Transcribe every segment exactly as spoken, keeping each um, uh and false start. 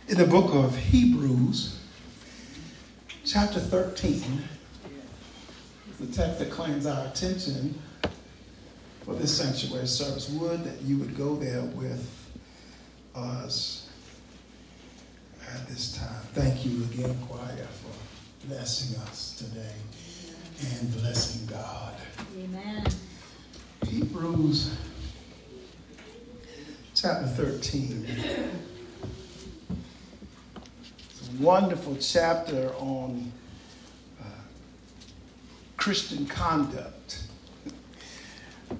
in the book of Hebrews, chapter thirteen, the text that claims our attention for this sanctuary service. Would that you would go there with us at this time. Thank you again, choir, for blessing us today and blessing God. Amen. Hebrews chapter thirteen. It's a wonderful chapter on uh, Christian conduct. Um,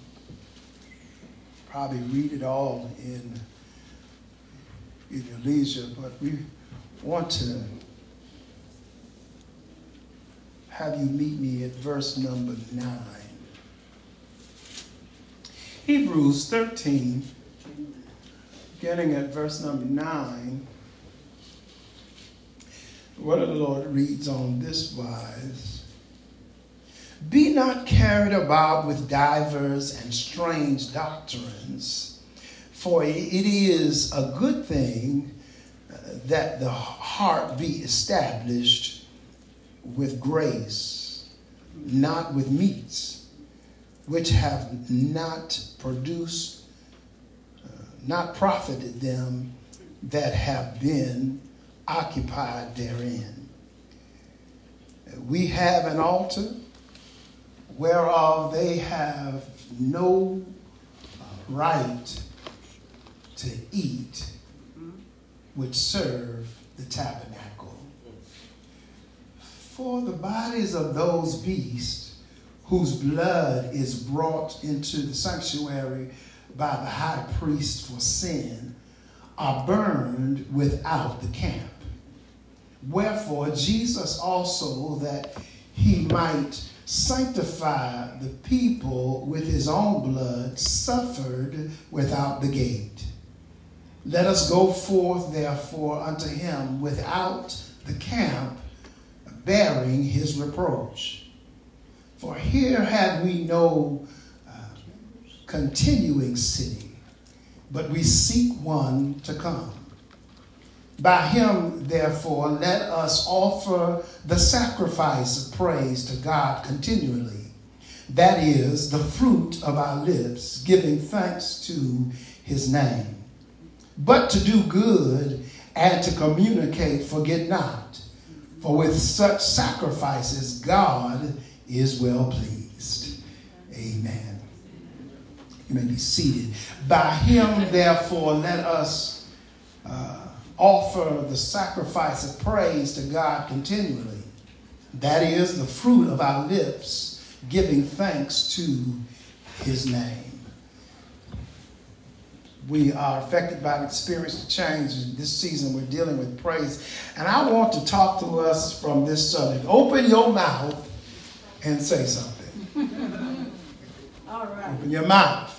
probably read it all in, in your leisure, but we want to have you meet me at verse number nine. Hebrews thirteen, beginning at verse number nine, the word of the Lord reads on this wise: Be not carried about with divers and strange doctrines, for it is a good thing that the heart be established with grace, not with meats, which have not produced, uh, not profited them that have been occupied therein. We have an altar whereof they have no uh, right to eat, which serve the tabernacle. For the bodies of those beasts whose blood is brought into the sanctuary by the high priest for sin are burned without the camp. Wherefore Jesus also, that he might sanctify the people with his own blood, suffered without the gate. Let us go forth therefore unto him without the camp, bearing his reproach. For here have we no uh, continuing city, but we seek one to come. By him, therefore, let us offer the sacrifice of praise to God continually. That is the fruit of our lips, giving thanks to his name. But to do good and to communicate, forget not. For with such sacrifices, God is well pleased. Amen. You may be seated. By him, therefore, let us uh, offer the sacrifice of praise to God continually. That is the fruit of our lips, giving thanks to his name. We are affected by the experience of change. This season we're dealing with praise. And I want to talk to us from this subject. Open your mouth and say something. All right. Open your mouth.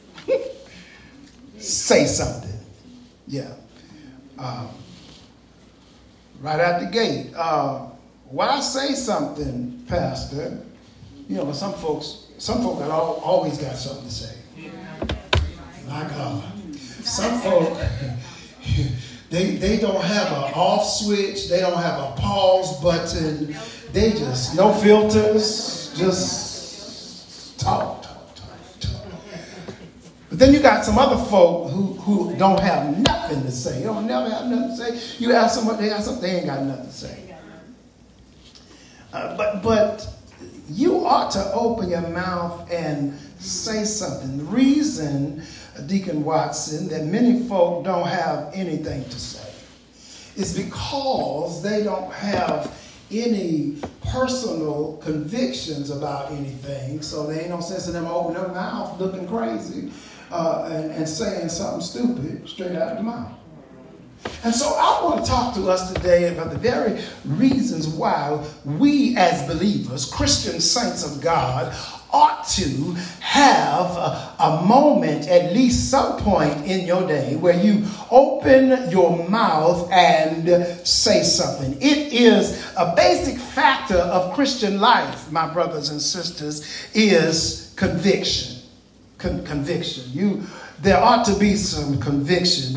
Say something. Yeah. Um, right out the gate. Uh, why say something, Pastor? You know, some folks, some folks got all, always got something to say. My God. Some folk, they they don't have an off switch. They don't have a pause button. They just, no filters, just talk, talk, talk, talk. But then you got some other folk who, who don't have nothing to say. They don't never have nothing to say. You ask someone, they ask something, they ain't got nothing to say. Uh, but but you ought to open your mouth and say something. The reason, Deacon Watson, that many folk don't have anything to say is because they don't have any personal convictions about anything. So there ain't no sense in them opening their mouth looking crazy uh, and, and saying something stupid straight out of the mouth. And so I want to talk to us today about the very reasons why we as believers, Christian saints of God, ought to have a, a moment, at least some point in your day, where you open your mouth and say something. It is a basic factor of Christian life, my brothers and sisters, is conviction. Con- conviction. You, there ought to be some conviction. We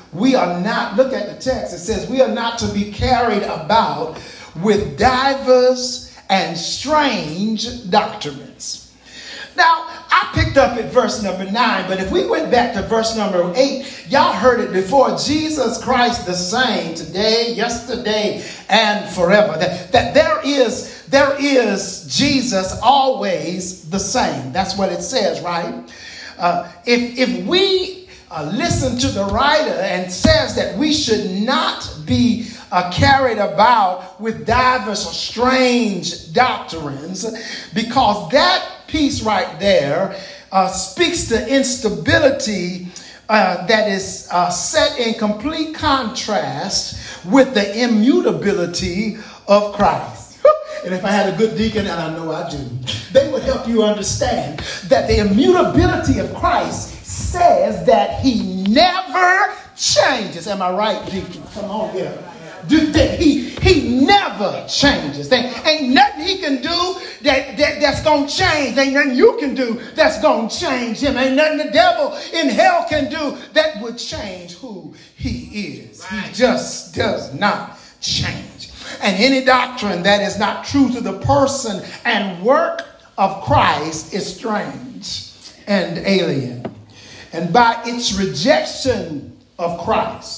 we are not, look at the text, it says we are not to be carried about with divers and strange doctrines. Now, I picked up at verse number nine, but if we went back to verse number eight, y'all heard it before. Jesus Christ the same today, yesterday, and forever. That, that there is, there is Jesus always the same. That's what it says, right? Uh, if, if we uh, listen to the writer and says that we should not be uh, carried about with diverse or strange doctrines, because that piece right there uh, speaks to instability uh, that is uh, set in complete contrast with the immutability of Christ. And if I had a good deacon, and I know I do, they would help you understand that the immutability of Christ says that he never changes. Am I right, deacon? Come on here. He, he never changes. There ain't nothing he can do that, that, that's going to change. Ain't nothing you can do that's going to change him. Ain't nothing the devil in hell can do that would change who he is. Right. He just does not change. And any doctrine that is not true to the person and work of Christ is strange and alien. And by its rejection of Christ,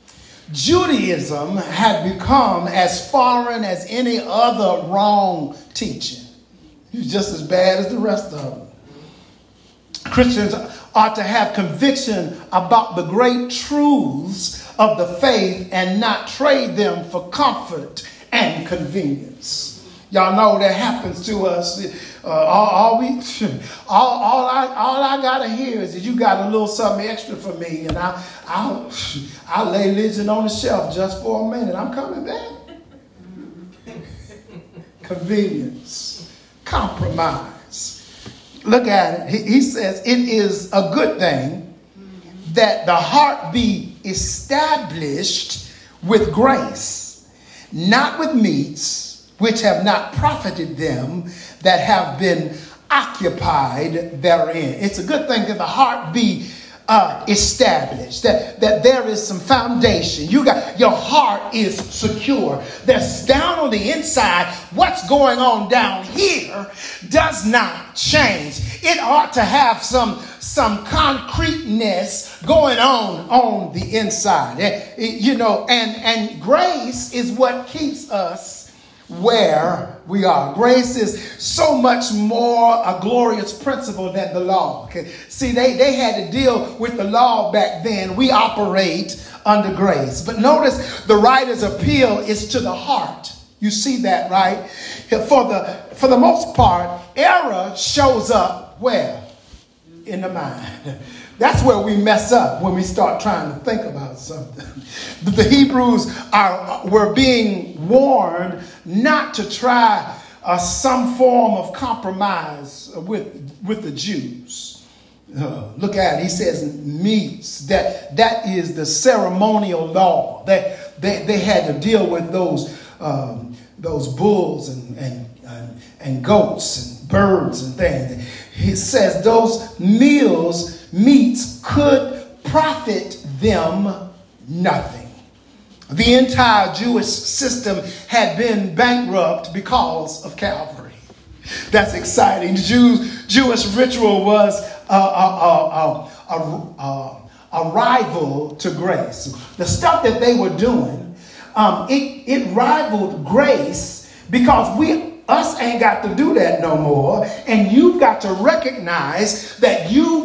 Judaism had become as foreign as any other wrong teaching. It's just as bad as the rest of them. Christians ought to have conviction about the great truths of the faith and not trade them for comfort and convenience. Y'all know that happens to us. Uh, all, all we, all, all I, all I gotta hear is that you got a little something extra for me, and I, I, I lay religion on the shelf just for a minute. I'm coming back. Convenience, compromise. Look at it. He, he says it is a good thing that the heart be established with grace, not with meats, which have not profited them that have been occupied therein. It's a good thing that the heart be uh, established, that, that there is some foundation. You got, your heart is secure. There's down on the inside, what's going on down here does not change. It ought to have some, some concreteness going on on the inside. It, it, you know, and, and grace is what keeps us where we are. Grace is so much more a glorious principle than the law. Okay? See, they, they had to deal with the law back then. We operate under grace. But notice the writer's appeal is to the heart. You see that, right? For the, for the most part, error shows up where? In the mind. That's where we mess up when we start trying to think about something. The Hebrews are were being warned not to try uh, some form of compromise with, with the Jews. Uh, look at it. He says meats. That, that is the ceremonial law. They, they, they had to deal with those, um, those bulls and, and, and, and goats and birds and things. He says those meals, meats, could profit them nothing. The entire Jewish system had been bankrupt because of Calvary. That's exciting. The Jews, Jewish ritual was a, a, a, a, a, a rival to grace. The stuff that they were doing, um, it, it rivaled grace because we Us ain't got to do that no more. And you've got to recognize that you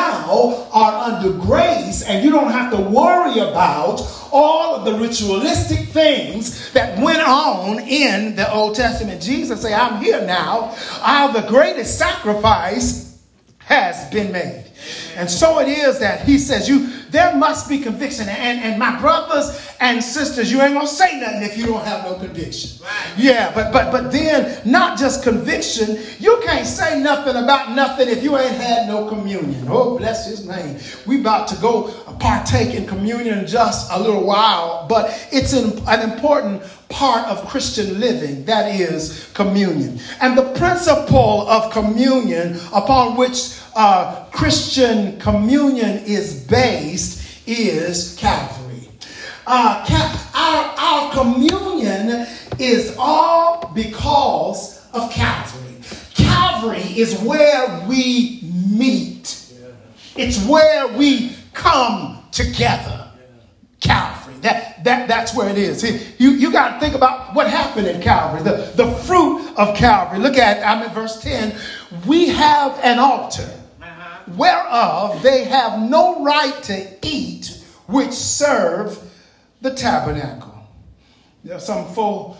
now are under grace and you don't have to worry about all of the ritualistic things that went on in the Old Testament. Jesus said, I'm here now. Our the greatest sacrifice has been made. And so it is that he says, you there must be conviction. And, and my brothers and sisters, you ain't going to say nothing if you don't have no conviction. Right. Yeah, but, but, but then not just conviction. You can't say nothing about nothing if you ain't had no communion. Oh, bless his name. We about to go partake in communion in just a little while. But it's an, an important part of Christian living. That is communion. And the principle of communion upon which uh, Christian communion is based is Calvary. Uh, our, our communion is all because of Calvary. Calvary is where we meet. It's where we come together. Calvary. That, that, that's where it is. You, you got to think about what happened in Calvary. The, the fruit of Calvary. Look at, I'm in verse ten. We have an altar whereof they have no right to eat, which serve the tabernacle. There are some four,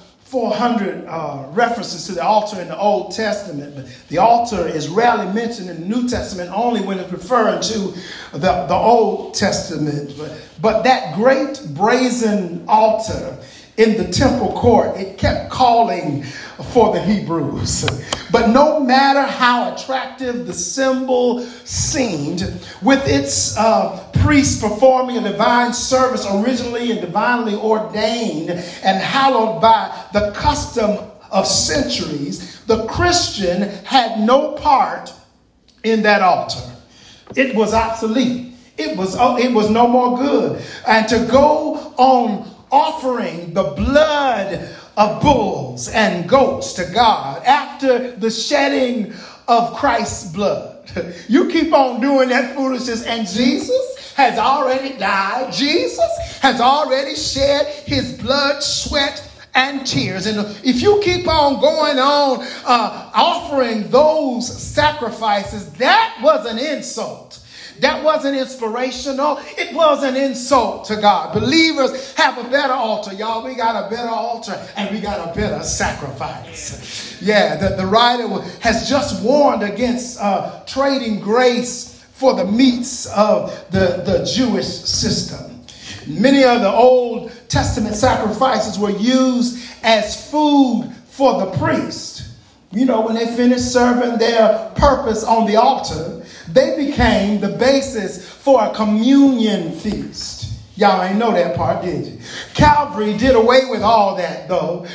400 uh, references to the altar in the Old Testament, but the altar is rarely mentioned in the New Testament, only when it's referring to the, the Old Testament. But, but that great brazen altar in the temple court, it kept calling for the Hebrews. But no matter how attractive the symbol seemed, with its uh, priests performing a divine service originally and divinely ordained and hallowed by the custom of centuries, the Christian had no part in that altar. It was obsolete. It was, oh, it was no more good. And to go on offering the blood of bulls and goats to God after the shedding of Christ's blood. You keep on doing that foolishness, and Jesus has already died. Jesus has already shed his blood, sweat, and tears. And if you keep on going on uh, offering those sacrifices, that was an insult. That wasn't inspirational. It was an insult to God. Believers have a better altar, y'all. We got a better altar and we got a better sacrifice. Yeah, the, the writer has just warned against uh, trading grace for the meats of the, the Jewish system. Many of the Old Testament sacrifices were used as food for the priest. You know, when they finished serving their purpose on the altar, they became the basis for a communion feast. Y'all ain't know that part, did you? Calvary did away with all that, though.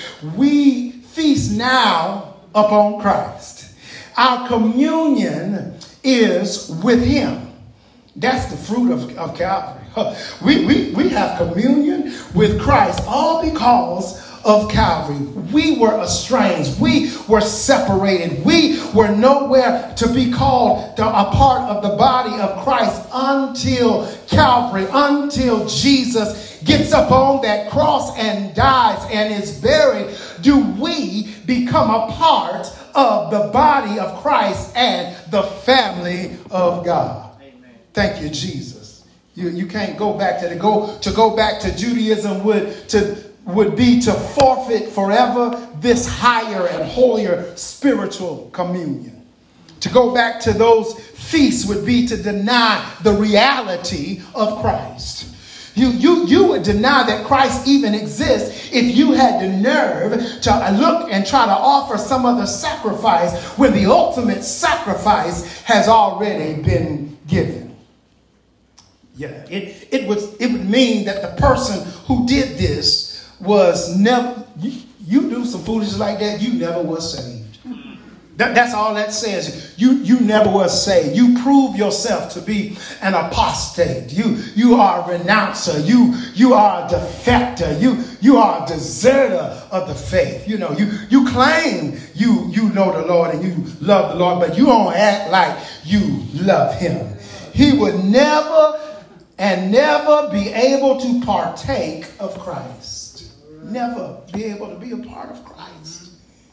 We feast now upon Christ. Our communion is with him. That's the fruit of, of Calvary. We, we, we have communion with Christ all because of Calvary. We were estranged. We were separated. We were nowhere to be called to a part of the body of Christ until Calvary, until Jesus gets up on that cross and dies and is buried. Do we become a part of the body of Christ and the family of God? Amen. Thank you, Jesus. You, you can't go back to the go to go back to Judaism would to would be to forfeit forever this higher and holier spiritual communion. To go back to those feasts would be to deny the reality of Christ. You, you, you would deny that Christ even exists if you had the nerve to look and try to offer some other sacrifice when the ultimate sacrifice has already been given. Yeah, it, it, would, it would mean that the person who did this was never, you, you do some foolishness like that, you never was saved. That, that's all that says. You, you never was saved. You prove yourself to be an apostate. You, you are a renouncer. You, you are a defector. You, you are a deserter of the faith. You know, you, you claim you, you know the Lord and you love the Lord, but you don't act like you love him. He would never and never be able to partake of Christ. Never be able to be a part of Christ.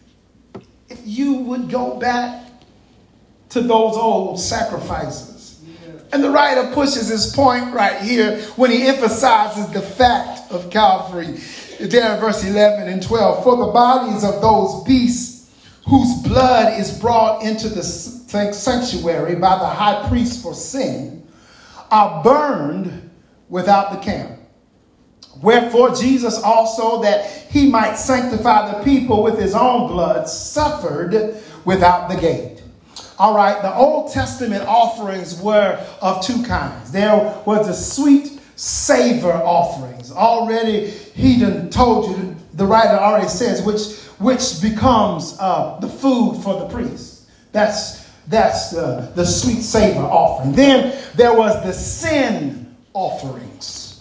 If you would go back to those old sacrifices. And the writer pushes his point right here when he emphasizes the fact of Calvary. There in verse eleven and twelve. For the bodies of those beasts whose blood is brought into the sanctuary by the high priest for sin are burned without the camp. Wherefore Jesus also, that he might sanctify the people with his own blood, suffered without the gate. All right, the Old Testament offerings were of two kinds. There was the sweet savor offerings. Already, he done told you, the writer already says, which, which becomes uh, the food for the priest. That's, that's the, the sweet savor offering. Then there was the sin offerings.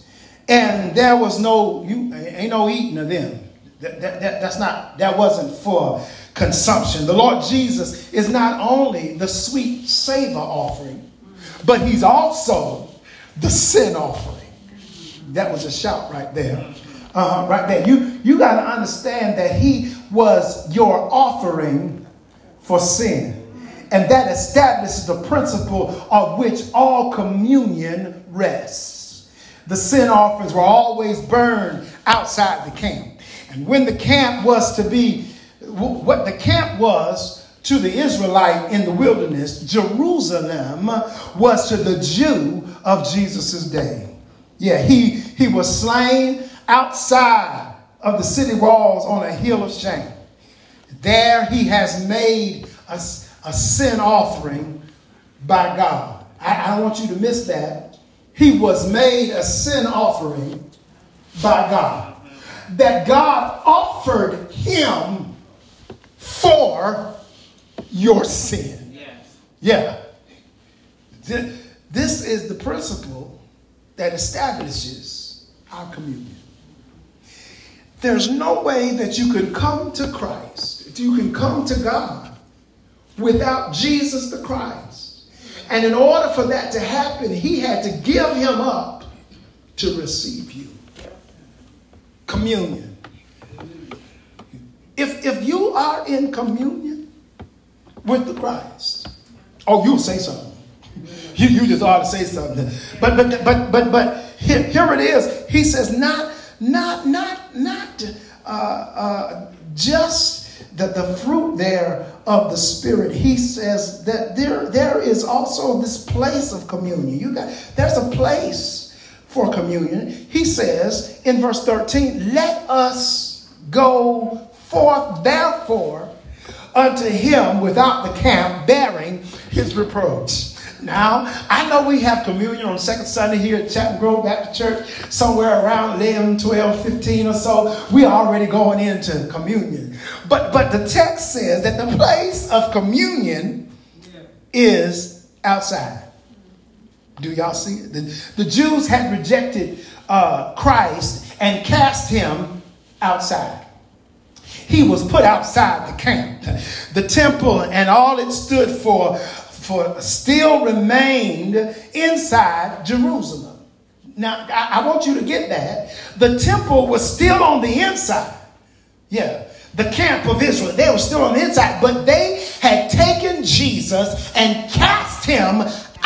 And there was no, you ain't no eating of them. That, that, that, that's not, that wasn't for consumption. The Lord Jesus is not only the sweet savor offering, but he's also the sin offering. That was a shout right there. Uh, right there. You, you got to understand that he was your offering for sin. And that establishes the principle of which all communion rests. The sin offerings were always burned outside the camp. And when the camp was to be, what the camp was to the Israelite in the wilderness, Jerusalem was to the Jew of Jesus' day. Yeah, he, he was slain outside of the city walls on a hill of shame. There he has made a, a sin offering by God. I, I don't want you to miss that. He was made a sin offering by God. That God offered him for your sin. Yes. Yeah. This is the principle that establishes our communion. There's no way that you can come to Christ, that you can come to God without Jesus the Christ. And in order for that to happen, he had to give him up to receive you. Communion. If, if you are in communion with the Christ, oh, you'll say something. You, you just ought to say something. But but but but but here, here it is. He says not not not not uh, uh, just the, the fruit there of the Spirit. He says that there there is also this place of communion. You got there's a place for communion. He says in verse thirteen, let us go forth therefore unto him without the camp, bearing his reproach. Now, I know we have communion on the second Sunday here at Chapman Grove Baptist Church, somewhere around eleven, twelve, fifteen or so. We are already going into communion. But, but the text says that the place of communion is outside. Do y'all see it? The, the Jews had rejected uh, Christ and cast him outside. He was put outside the camp. The temple and all it stood for For still remained inside Jerusalem. Now, I, I want you to get that. The temple was still on the inside. Yeah, the camp of Israel, they were still on the inside, but they had taken Jesus and cast him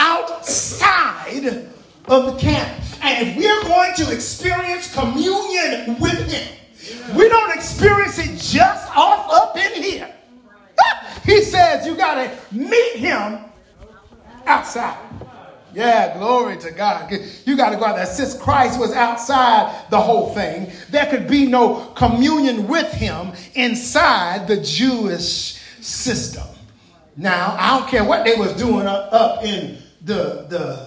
outside of the camp. And if we're going to experience communion with him, we don't experience it just off up in here. He says you got to meet him outside. Yeah, glory to God. You got to go out there. Since Christ was outside the whole thing, there could be no communion with him inside the Jewish system. Now, I don't care what they was doing up, up in the, the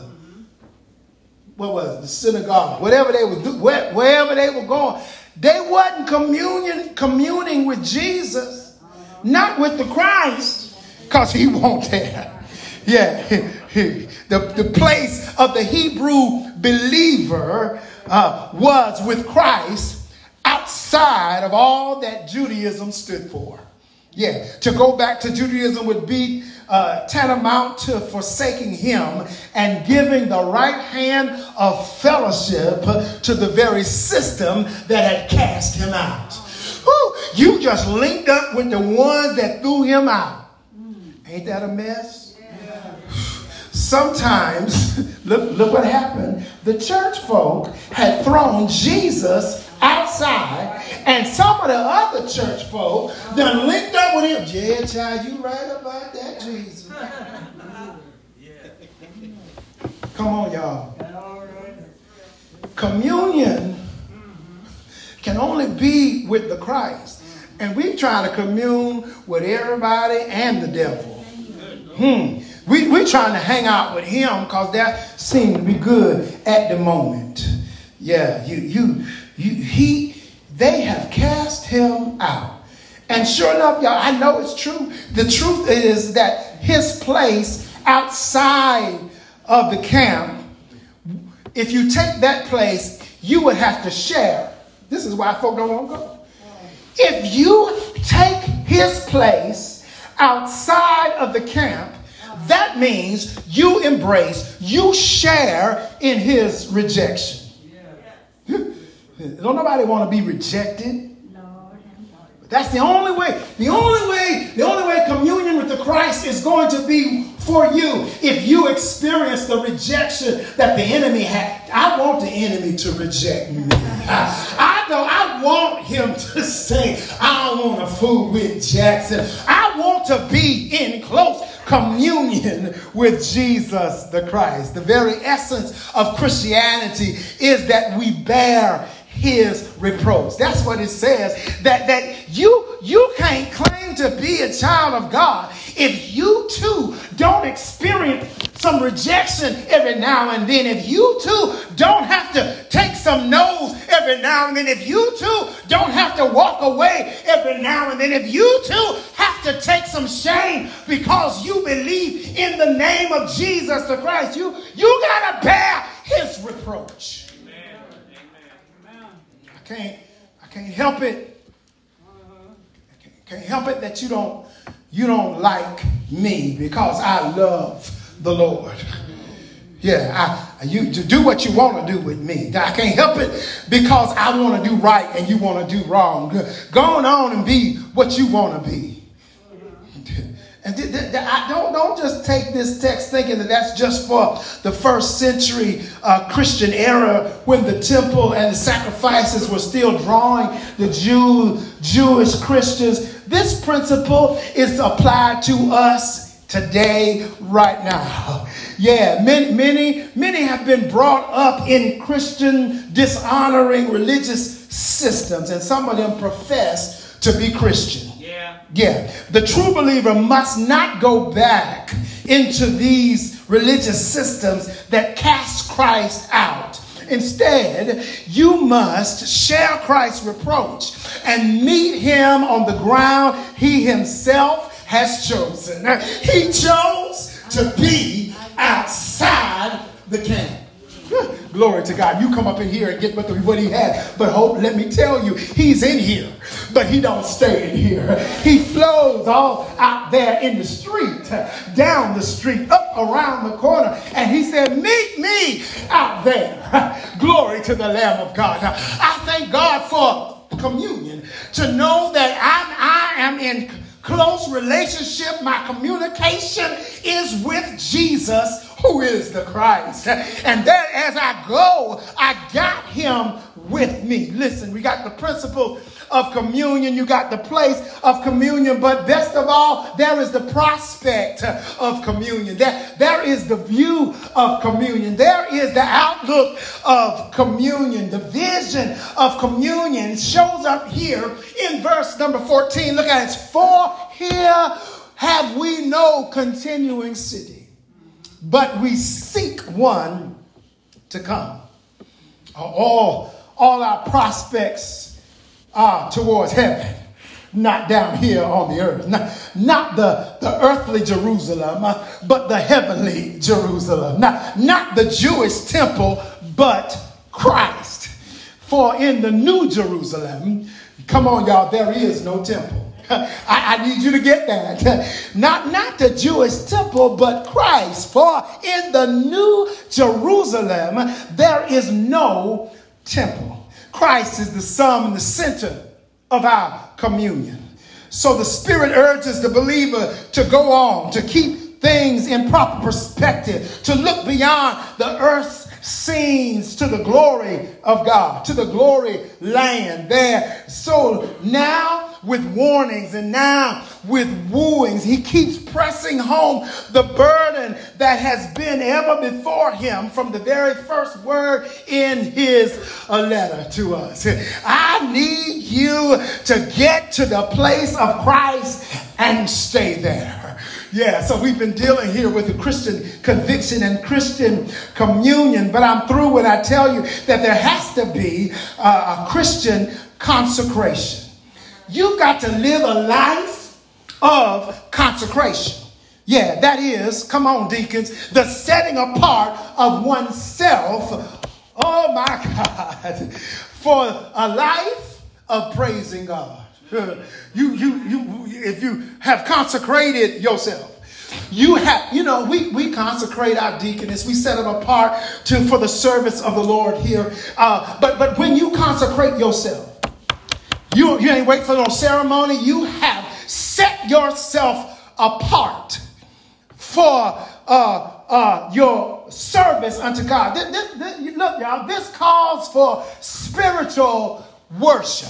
what was it, the synagogue, whatever they were doing, where, wherever they were going, they wasn't communion, communing with Jesus, not with the Christ, because he won't there. Yeah, the, the place of the Hebrew believer uh, was with Christ outside of all that Judaism stood for. Yeah, to go back to Judaism would be uh, tantamount to forsaking him and giving the right hand of fellowship to the very system that had cast him out. Whew, you just linked up with the ones that threw him out. Ain't that a mess? Sometimes, look, look what happened. The church folk had thrown Jesus outside, and some of the other church folk done linked up with him. Yeah, child, you right about that, Jesus. Come on, y'all. Communion can only be with the Christ. And we trying to commune with everybody and the devil. Hmm. We, we're trying to hang out with him because that seemed to be good at the moment. Yeah, you, you, you, he, they have cast him out. And sure enough, y'all, I know it's true. The truth is that his place outside of the camp, if you take that place, you would have to share. This is why folk don't want to go. If you take his place outside of the camp, that means you embrace, you share in his rejection. Don't nobody want to be rejected. That's the only way, the only way, the only way communion with the Christ is going to be for you if you experience the rejection that the enemy had. I want the enemy to reject me. I, I don't, I want him to say, I don't want to fool with Jackson. I want to be in close communion with Jesus the Christ. The very essence of Christianity is that we bear his reproach. That's what it says. That that you you can't claim to be a child of God if you too don't experience some rejection every now and then. If you too don't have to take some no's every now and then. If you too don't have to walk away every now and then. If you too have to take some shame because you believe in the name of Jesus the Christ, you you gotta bear his reproach. I can't, I can't help it. I can't, can't help it that you don't, you don't like me because I love the Lord. Yeah, I, you to do what you want to do with me. I can't help it because I want to do right and you want to do wrong. Go on and be what you want to be. And th- th- th- I don't, don't just take this text thinking that that's just for the first century uh, Christian era when the temple and the sacrifices were still drawing the Jew, Jewish Christians. This principle is applied to us today, right now. Yeah, many, many, many have been brought up in Christian dishonoring religious systems, and some of them profess to be Christian. Yeah, the true believer must not go back into these religious systems that cast Christ out. Instead, you must share Christ's reproach and meet him on the ground he himself has chosen. He chose to be outside the camp. Glory to God. You come up in here and get what, the, what he had. But hope, let me tell you, he's in here, but he don't stay in here. He flows all out there in the street, down the street, up around the corner. And he said, meet me out there. Glory to the Lamb of God. I thank God for communion, to know that I'm, I am in close relationship. My communication is with Jesus, who is the Christ. And that as I go, I got him with me. Listen, we got the principle of communion. You got the place of communion. But best of all, there is the prospect of communion. There, there is the view of communion. There is the outlook of communion. The vision of communion shows up here in verse number fourteen. Look at it. For here have we no continuing city, but we seek one to come. All, all our prospects are towards heaven, not down here on the earth. Not, not the, the earthly Jerusalem, but the heavenly Jerusalem. Not, not the Jewish temple, but Christ. For in the new Jerusalem, come on, y'all, there is no temple. I, I need you to get that. Not, not the Jewish temple, but Christ. For in the new Jerusalem, there is no temple. Christ is the sum and the center of our communion. So the Spirit urges the believer to go on, to keep things in proper perspective, to look beyond the earth's scenes to the glory of God, to the glory land there. So now with warnings and now with wooings, he keeps pressing home the burden that has been ever before him from the very first word in his uh, letter to us. I need you to get to the place of Christ and stay there. Yeah, so we've been dealing here with the Christian conviction and Christian communion, but I'm through when I tell you that there has to be uh, a Christian consecration. You've got to live a life of consecration. Yeah, that is, come on, deacons, the setting apart of oneself Oh my God. For a life of praising God. You, you, you, if you have consecrated yourself, you have, you know, we, we consecrate our deaconess. We set them apart to, for the service of the Lord here. Uh, but, but when you consecrate yourself, you, you ain't wait for no ceremony. You have set yourself apart for uh, uh, your service unto God. This, this, this, look, y'all, this calls for spiritual worship.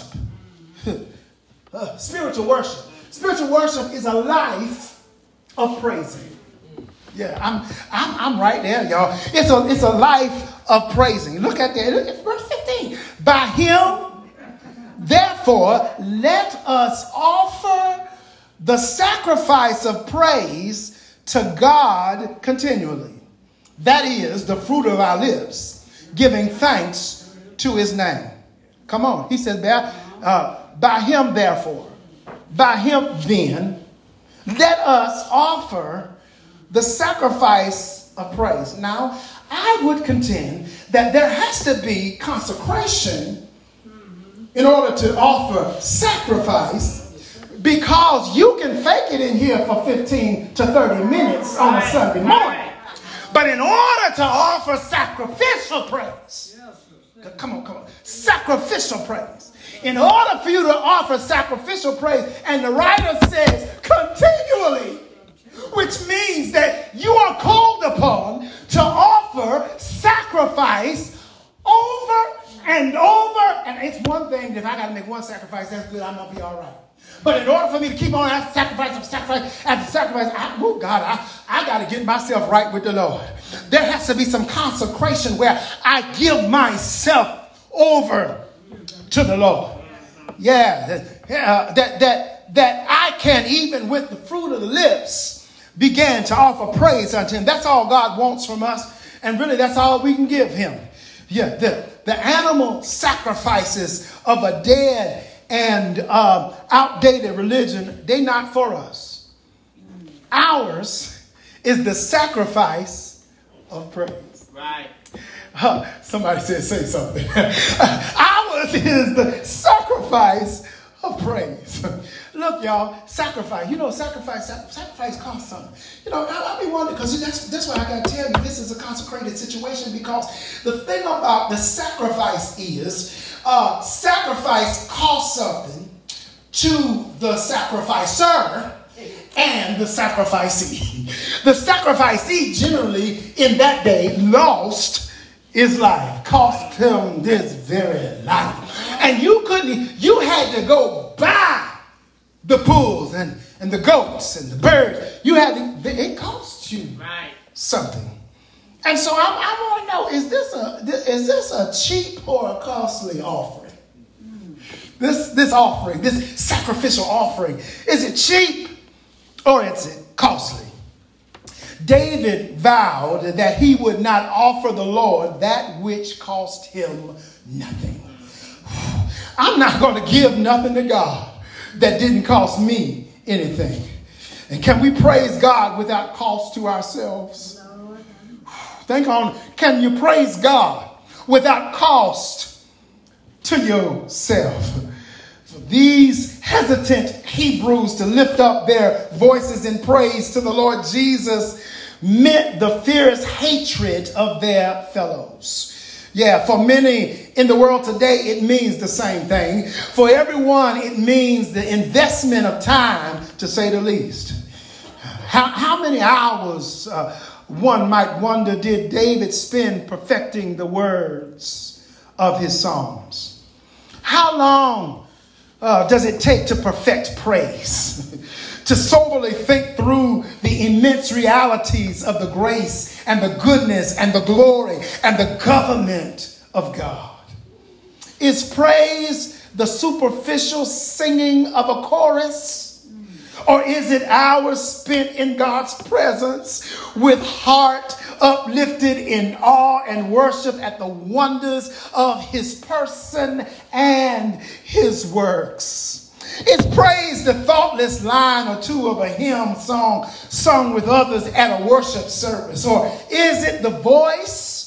uh, spiritual worship. Spiritual worship is a life of praising. Yeah, I'm, I'm, I'm right there, y'all. It's a, it's a life of praising. Look at that. It's verse fifteen. By him, therefore, let us offer the sacrifice of praise to God continually. That is the fruit of our lips, giving thanks to his name. Come on. He said there, uh, by him, therefore, by him, then, let us offer the sacrifice of praise. Now, I would contend that there has to be consecration in order to offer sacrifice, because you can fake it in here for fifteen to thirty minutes on a Sunday morning. But in order to offer sacrificial praise, come on, come on, sacrificial praise. In order for you to offer sacrificial praise, and the writer says continually, which means that you are called upon to offer sacrifice over and over. And it's one thing, if I got to make one sacrifice, that's good, I'm going to be all right. But in order for me to keep on after sacrifice after sacrifice after sacrifice, I, oh God, I, I got to get myself right with the Lord. There has to be some consecration where I give myself over to the Lord. Yeah, uh, that that that I can, even with the fruit of the lips, begin to offer praise unto him. That's all God wants from us, and really that's all we can give him. Yeah, the, the animal sacrifices of a dead and uh, outdated religion, they not for us. Ours is the sacrifice of praise. Right. Uh, somebody said, say something. Ours is the sacrifice of praise. Look, y'all, sacrifice. You know, sacrifice, sacrifice costs something. You know, I, I be wondering, because that's, that's why I got to tell you, this is a consecrated situation, because the thing about the sacrifice is, uh, sacrifice costs something to the sacrificer and the sacrificee. The sacrificee generally in that day lost his life, cost him this very life. And you couldn't, you had to go buy the bulls and, and the goats and the birds. You had to, it cost you Right. something. And so I, I want to know, is this a is this a cheap or a costly offering? This this offering, this sacrificial offering, is it cheap or is it costly? David vowed that he would not offer the Lord that which cost him nothing. I'm not going to give nothing to God that didn't cost me anything. And can we praise God without cost to ourselves? Think on, can you praise God without cost to yourself? For these hesitant Hebrews to lift up their voices in praise to the Lord Jesus meant the fierce hatred of their fellows. Yeah, for many in the world today, it means the same thing. For everyone, it means the investment of time, to say the least. How, how many hours, uh, one might wonder, did David spend perfecting the words of his Psalms? How long uh, does it take to perfect praise? To soberly think through the immense realities of the grace and the goodness and the glory and the government of God. Is praise the superficial singing of a chorus? Or is it hours spent in God's presence with heart uplifted in awe and worship at the wonders of his person and his works? Is praise the thoughtless line or two of a hymn song sung with others at a worship service? Or is it the voice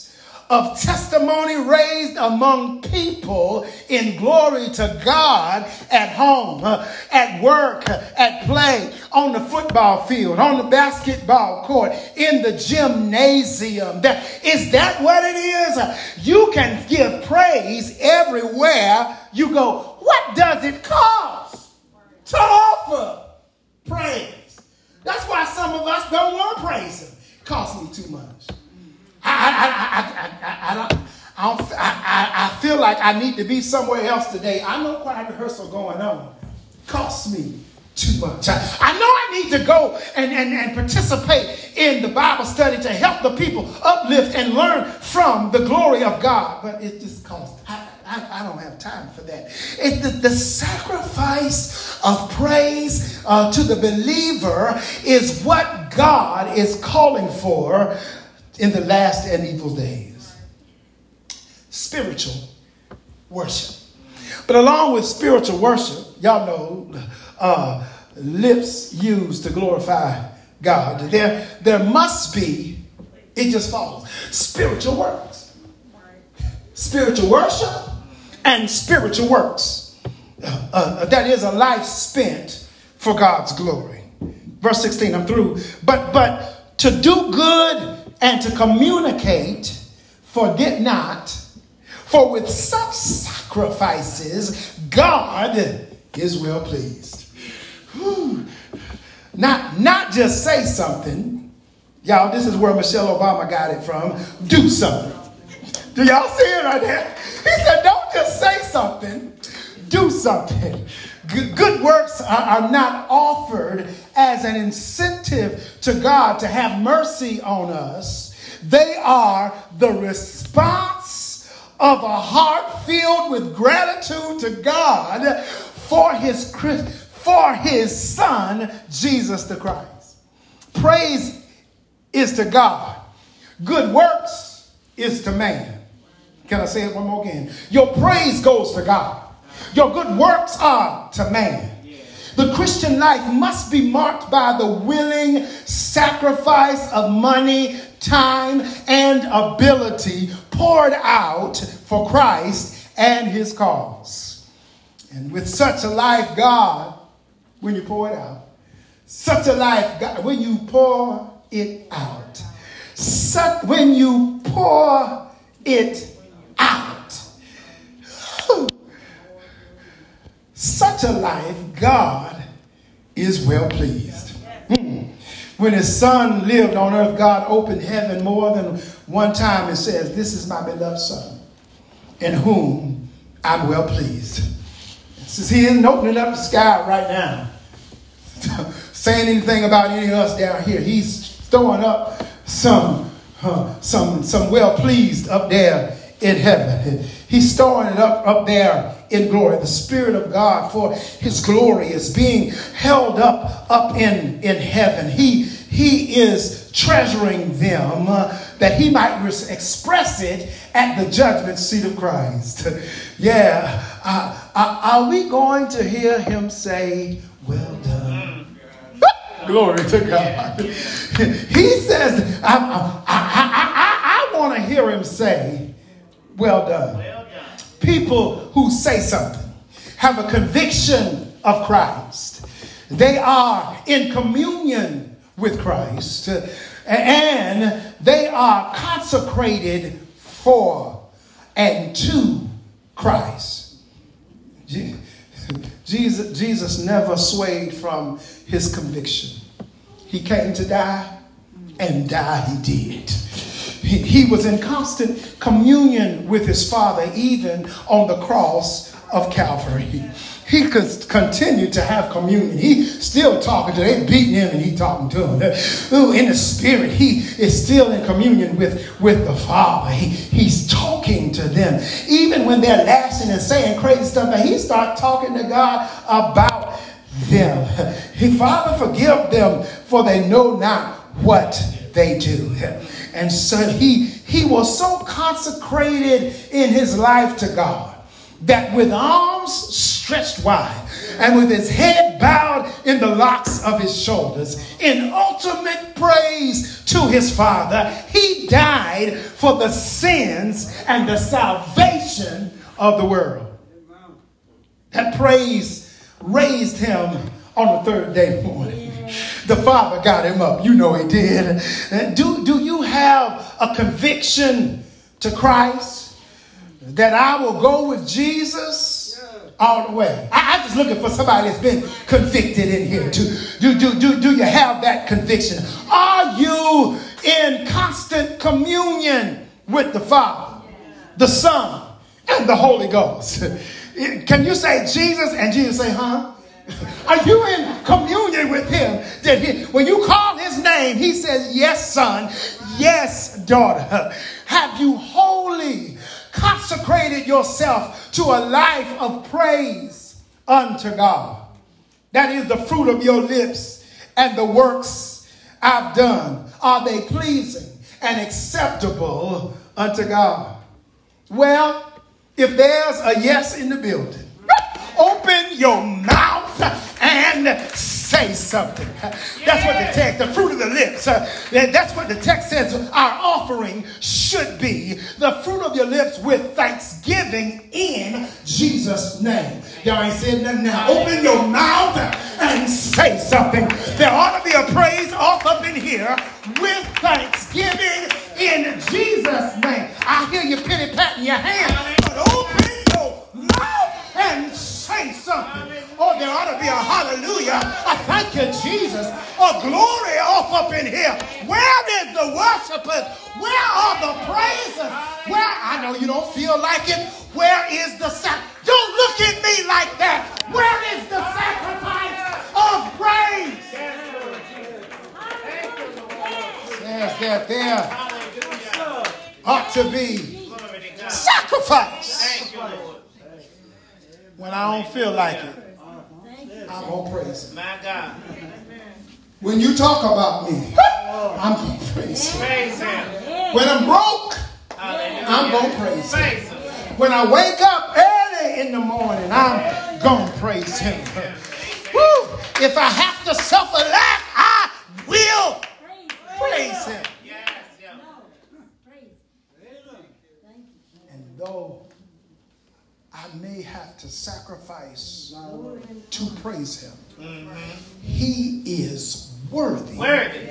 of testimony raised among people in glory to God at home, at work, at play, on the football field, on the basketball court, in the gymnasium. Is that what it is? You can give praise everywhere you go. What does it cost to offer praise? That's why some of us don't want to praise him. It costs me too much. I, I, I, I, I, I, don't, I, don't, I, I feel like I need to be somewhere else today. I know choir rehearsal going on. It costs me too much. I, I know I need to go and, and, and participate in the Bible study to help the people uplift and learn from the glory of God. But it just costs. I, I, I don't have time for that. It, the, the sacrifice of praise uh, to the believer is what God is calling for in the last and evil days. Spiritual worship. But along with spiritual worship, y'all know, uh, lips used to glorify God. There, there must be, it just follows, spiritual works. Spiritual worship and spiritual works. Uh, uh, that is a life spent for God's glory. Verse sixteen, I'm through. But, but to do good and to communicate, forget not, for with such sacrifices, God is well pleased. Whew. Not, not just say something. Y'all, this is where Michelle Obama got it from. Do something. Do y'all see it right there? He said, don't just say something. Do something. Good works are, are not offered as an incentive to God to have mercy on us. They are the response of a heart filled with gratitude to God for his, for his Son, Jesus the Christ. Praise is to God. Good works is to man. Can I say it one more again? Your praise goes to God. Your good works are to man. The Christian life must be marked by the willing sacrifice of money, time, and ability poured out for Christ and his cause. And with such a life, God, when you pour it out, such a life, God, when you pour it out, such, when you pour it out, such a life, God is well pleased. Mm. When his Son lived on earth, God opened heaven more than one time and says, this is my beloved Son, in whom I'm well pleased. Since he isn't opening up the sky right now, saying anything about any of us down here, he's throwing up some, uh, some, some well pleased up there in heaven. He's storing it up, up there in glory. The Spirit of God for his glory is being held up, up in, in heaven. He, he is treasuring them uh, that he might res- express it at the judgment seat of Christ. Yeah. Uh, uh, are we going to hear him say, well done? Glory to God. He says, I, I, I, I, I want to hear him say, well done. Well done. People who say something have a conviction of Christ. They are in communion with Christ, and they are consecrated for and to Christ. Jesus, Jesus never swayed from his conviction. He came to die, and die he did. He, he was in constant communion with his Father, even on the cross of Calvary. He could continue to have communion. He's still talking to them. They beating him and he talking to them. Ooh, in the spirit, he is still in communion with, with the Father. He, he's talking to them. Even when they're lashing and saying crazy stuff, and he starts talking to God about them. He, Father, forgive them, for they know not what they do. And so he, he was so consecrated in his life to God that with arms stretched wide, and with his head bowed in the locks of his shoulders, in ultimate praise to his Father, he died for the sins and the salvation of the world. That praise raised him on the third day morning. The Father got him up. You know he did. Do, do you have a conviction to Christ that I will go with Jesus all the way? I, I'm just looking for somebody that's been convicted in here. Do, do, do, do, do you have that conviction? Are you in constant communion with the Father, the Son, and the Holy Ghost? Can you say Jesus and Jesus say, huh? Are you in communion with him? That he, when you call his name, he says, yes, son, yes, daughter. Have you wholly consecrated yourself to a life of praise unto God? That is the fruit of your lips and the works I've done. Are they pleasing and acceptable unto God? Well, if there's a yes in the building, open your mouth and say something. That's what the text, the fruit of the lips, uh, that's what the text says our offering should be. The fruit of your lips with thanksgiving in Jesus' name. Y'all ain't said nothing now. Open your mouth and say something. There ought to be a praise off up in here with thanksgiving in Jesus' name. I hear you pity patting your hand, but open your mouth and say something. Oh, there ought to be a hallelujah. I thank you, Jesus. A glory off up in here. Where is the worshipers? Where are the praises? Where? I know you don't feel like it. Where is the sac? Don't look at me like that. Where is the sacrifice of praise? Says that there ought to be sacrifice. When I don't feel like it, I'm going to praise him. My God. When you talk about me, I'm going to praise him. Praise him. When I'm broke, Hallelujah. I'm going to praise him. Praise him. When I wake up early in the morning, I'm going to praise him. Woo! If I have to suffer lack, I will praise him. Yes, yeah. And though I may have to sacrifice to praise him, mm-hmm. he is worthy, Worthy.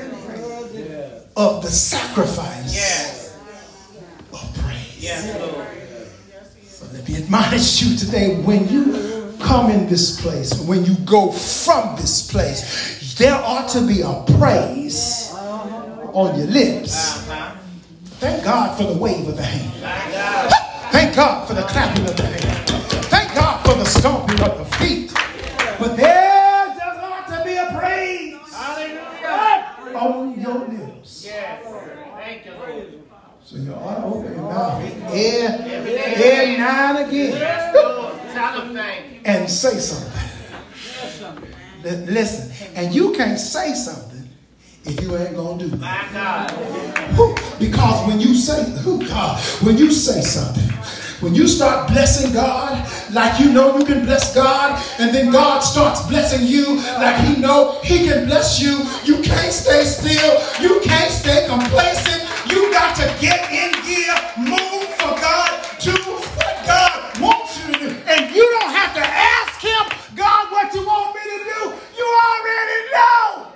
of the sacrifice Yes. of praise. Yes, Lord. So let me admonish you today, when you come in this place, when you go from this place, there ought to be a praise on your lips. Uh-huh. Thank God for the wave of the hand. Thank God for the clapping of the hand. Thank God for the stomping of the feet. But there does ought to be a praise Hallelujah. on your lips. Yes. Thank you, Lord. So you ought to open your mouth every, every now and again. Yes, Lord. Tell them thank you. And say something. Li- Listen, and you can't say something if you ain't gonna do it. My God. Whew. Because when you say, oh God, when you say something, when you start blessing God like you know you can bless God, and then God starts blessing you like he know he can bless you, you can't stay still. You can't stay complacent. You got to get in gear, move for God, do what God wants you to do. And you don't have to ask him, God, what you want me to do. You already know.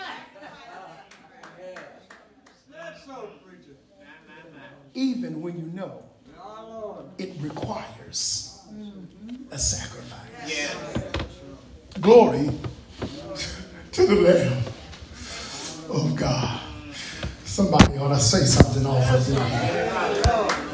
Even when you know it requires a sacrifice. Yes. Glory to the Lamb of God. Somebody ought to say something off of there.